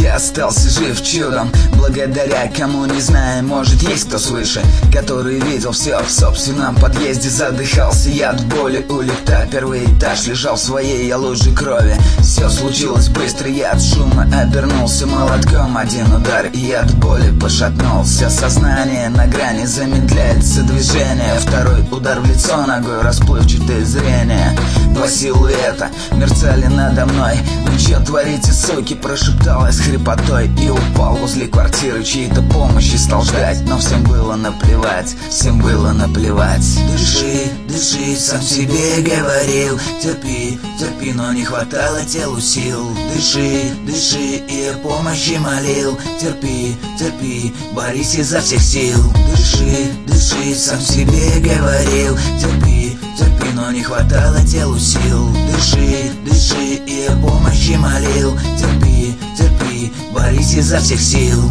Я остался жив чудом, благодаря кому не знаю, может есть кто свыше, который видел все в собственном подъезде. Задыхался я от боли у лифта, первый этаж лежал в своей луже крови. Все случилось быстро, я от шума обернулся молотком. Один удар и я от боли пошатнулся. Сознание на грани, замедляется движение. Второй удар в лицо ногой, расплывчатое зрение. Два силуэта мерцали надо мной. «Вы чё творите, суки?» прошепталась с хрипотой. И упал возле квартиры, чьей-то помощи стал ждать. Но всем было наплевать, всем было наплевать. Дыши, дыши, сам себе говорил. Терпи, терпи, но не хватало телу сил. Дыши, дыши, и о помощи молил. Терпи, терпи, борись изо всех сил. Дыши, дыши, сам себе говорил. Терпи, терпи, но не хватало телу сил. Дыши, дыши, и о помощи молил. Терпи, терпи, борись изо всех сил.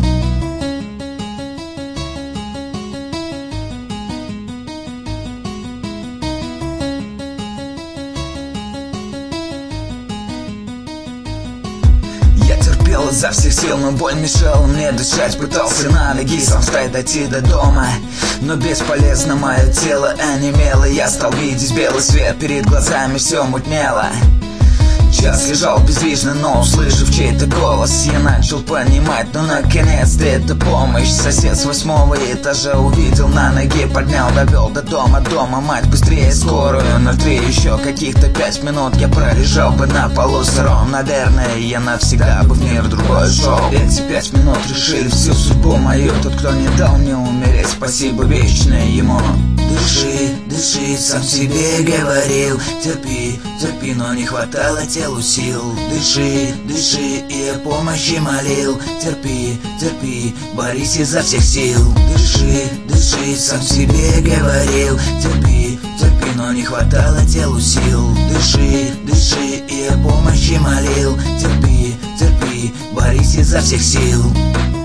Изо всех сил, но боль мешала мне дышать. Пытался на ноги сам встать, дойти до дома, но бесполезно, мое тело онемело. Я стал видеть белый свет, перед глазами все мутнело. Час лежал бездвижно, но услышав чей-то голос, я начал понимать, ну наконец-то это помощь. Сосед с 8-го этажа увидел на ноге, поднял, довел до дома. Мать, быстрее скорую, 03, еще каких-то 5 минут я пролежал бы на полу сыром. Наверное, я навсегда бы в мир другой шел. Эти 5 минут решили всю судьбу мою. Тот, кто не дал мне умереть, спасибо вечное ему. Дыши, дыши, сам себе говорил. Терпи, терпи, но не хватало телу сил. Дыши, дыши, и о помощи молил. Терпи, терпи, борись изо всех сил. Дыши, дыши, сам себе говорил. Терпи, терпи, но не хватало телу сил. Дыши, дыши, и о помощи молил. Терпи, терпи, борись изо всех сил.